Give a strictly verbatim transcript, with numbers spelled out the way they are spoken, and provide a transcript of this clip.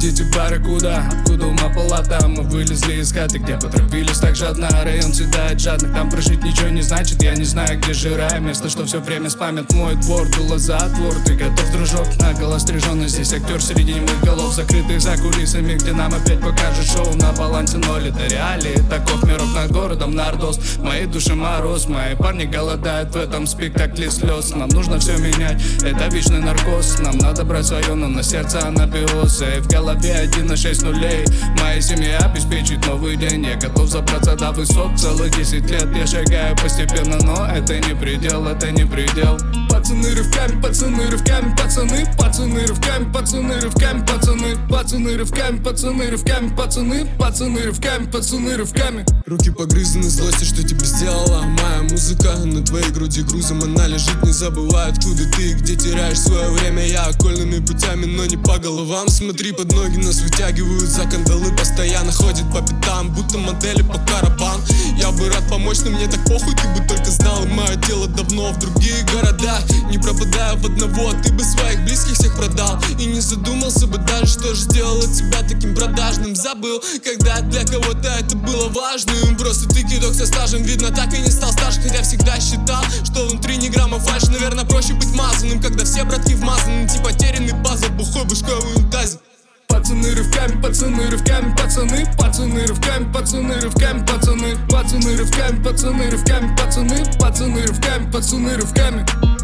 дети барракуда, откуда ума палата. Мы вылезли из хаты, где потравились так жадно. Район съедает жадных, там прожить ничего не значит. Я не знаю, где же рай, место, что все время спамят мой двор. Дуло за отвор, ты готов, дружок? Наголо стриженный, здесь актер среди немых голов, закрытых за кулисами, где нам опять покажут шоу. На балансе ноль, это реалии, таков мирок над городом Нордост. В моей душе мороз, мои парни голодают в этом спектакле слез. Нам нужно все менять, это вечный наркоз. Нам надо брать свое, но на сердце анабиоз. И в голове один на шесть нулей. Моя семья обеспечит новый день. Я готов забраться до высот целых десять лет. Я шагаю постепенно, но это не предел, это не предел. Пацаны рывками, пацаны рывками, пацаны, пацаны рывками, пацаны рывками, пацаны, пацаны рывками, пацаны рывками, пацаны, пацаны рывками, пацаны рывками. Руки погрызены злости, что тебе сделала моя музыка. На твоей груди грузом она лежит, не забывай, откуда ты и где теряешь свое время. Я окольными путями, но не по головам. Смотри под ноги, нас вытягивают за кандалы. Постоянно ходит по пятам, будто модели по карабан. Я бы рад помочь, но мне так похуй, ты бы только знал. Мое дело давно в других городах. Не пропадая в одного, ты бы своих близких всех продал. И не задумался бы даже, что же сделало тебя таким продажным. Забыл, когда для кого-то это было важным. Просто ты кидок со стажем, видно, так и не стал старше. Хотя всегда считал, что внутри ни грамма фальши. Наверное, проще быть мазанным, когда все братки вмазаны. Типа потерянный пазл, бухой башкой в унитазе. Пацаны рывками, пацаны рывками, пацаны, пацаны рывками, пацаны рывками, пацаны, пацаны рывками, пацаны рывками, пацаны, пацаны рывками, пацаны рывками.